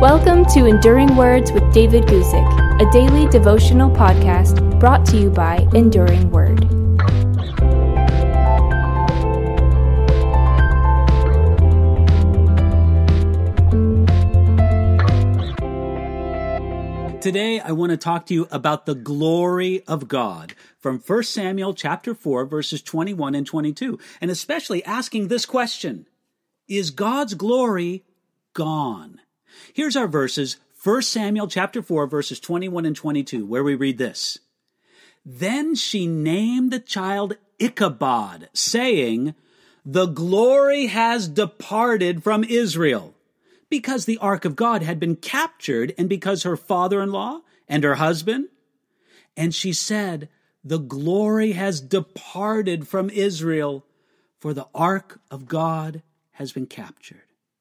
Welcome to Enduring Words with David Guzik, a daily devotional podcast brought to you by Enduring Word. Today, I want to talk to you about the glory of God from 1 Samuel chapter 4, verses 21 and 22, and especially asking this question: is God's glory gone? Here's our verses, 1 Samuel chapter 4, verses 21 and 22, where we read this. Then she named the child Ichabod, saying, "The glory has departed from Israel," because the ark of God had been captured and because her father-in-law and her husband. And she said, "The glory has departed from Israel, for the ark of God has been captured."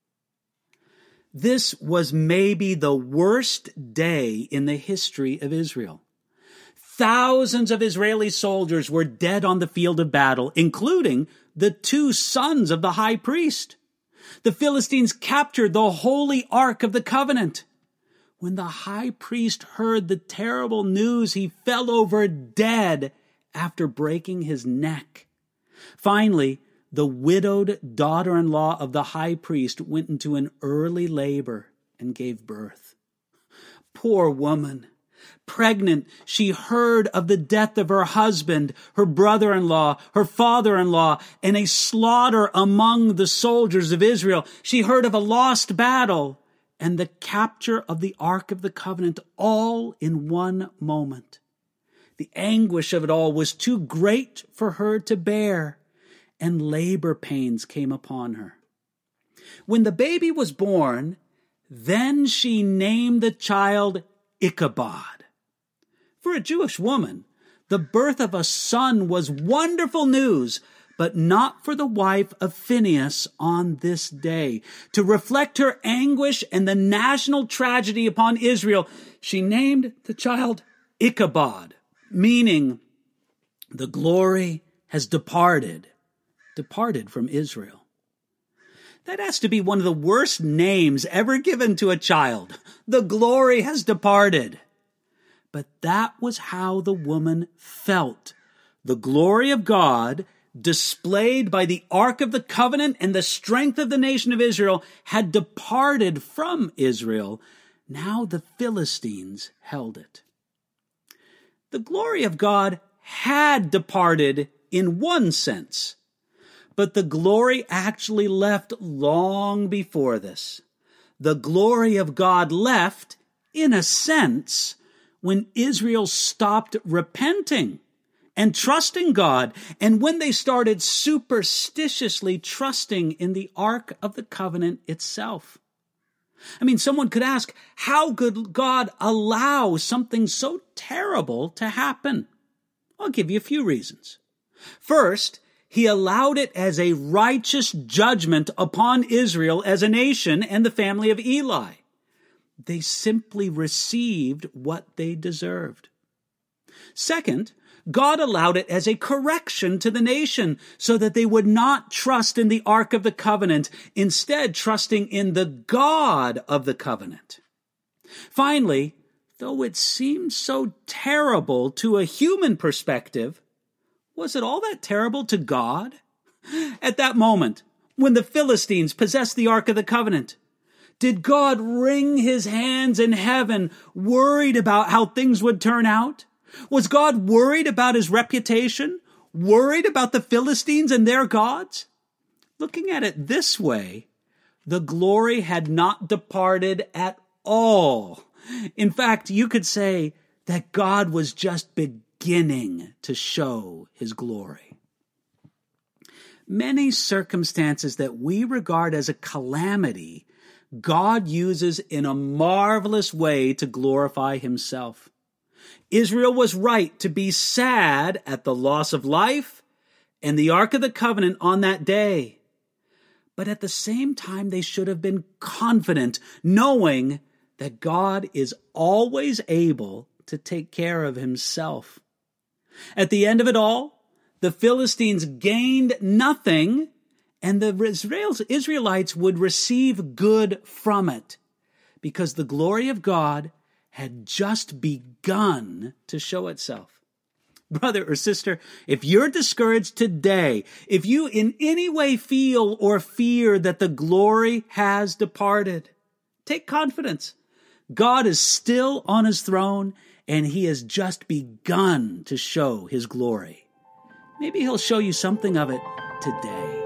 This was maybe the worst day in the history of Israel. Thousands of Israeli soldiers were dead on the field of battle, including the two sons of the high priest. The Philistines captured the holy ark of the covenant. When the high priest heard the terrible news, he fell over dead after breaking his neck. Finally, the widowed daughter-in-law of the high priest went into an early labor and gave birth. Poor woman. Pregnant, she heard of the death of her husband, her brother-in-law, her father-in-law, and a slaughter among the soldiers of Israel. She heard of a lost battle and the capture of the Ark of the Covenant, all in one moment. The anguish of it all was too great for her to bear, and labor pains came upon her. When the baby was born, then she named the child Ichabod. For a Jewish woman, the birth of a son was wonderful news, but not for the wife of Phinehas on this day. To reflect her anguish and the national tragedy upon Israel, she named the child Ichabod, meaning the glory has departed from Israel. That has to be one of the worst names ever given to a child. The glory has departed. But that was how the woman felt. The glory of God, displayed by the Ark of the Covenant and the strength of the nation of Israel, had departed from Israel. Now the Philistines held it. The glory of God had departed in one sense, but the glory actually left long before this. The glory of God left, in a sense, when Israel stopped repenting and trusting God, and when they started superstitiously trusting in the Ark of the Covenant itself. I mean, someone could ask, how could God allow something so terrible to happen? I'll give you a few reasons. First, he allowed it as a righteous judgment upon Israel as a nation and the family of Eli. They simply received what they deserved. Second, God allowed it as a correction to the nation so that they would not trust in the Ark of the Covenant, instead trusting in the God of the covenant. Finally, though it seemed so terrible to a human perspective, was it all that terrible to God? At that moment, when the Philistines possessed the Ark of the Covenant, did God wring his hands in heaven, worried about how things would turn out? Was God worried about his reputation? Worried about the Philistines and their gods? Looking at it this way, the glory had not departed at all. In fact, you could say that God was just beginning to show his glory. Many circumstances that we regard as a calamity, God uses in a marvelous way to glorify himself. Israel was right to be sad at the loss of life and the Ark of the Covenant on that day. But at the same time, they should have been confident, knowing that God is always able to take care of himself. At the end of it all, the Philistines gained nothing, and the Israelites would receive good from it, because the glory of God had just begun to show itself. Brother or sister, if you're discouraged today, if you in any way feel or fear that the glory has departed, take confidence. God is still on his throne, and he has just begun to show his glory. Maybe he'll show you something of it today.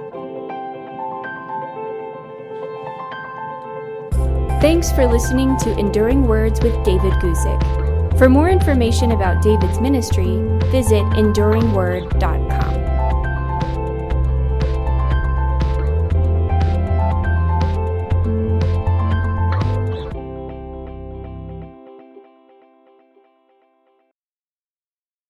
Thanks for listening to Enduring Words with David Guzik. For more information about David's ministry, visit enduringword.com.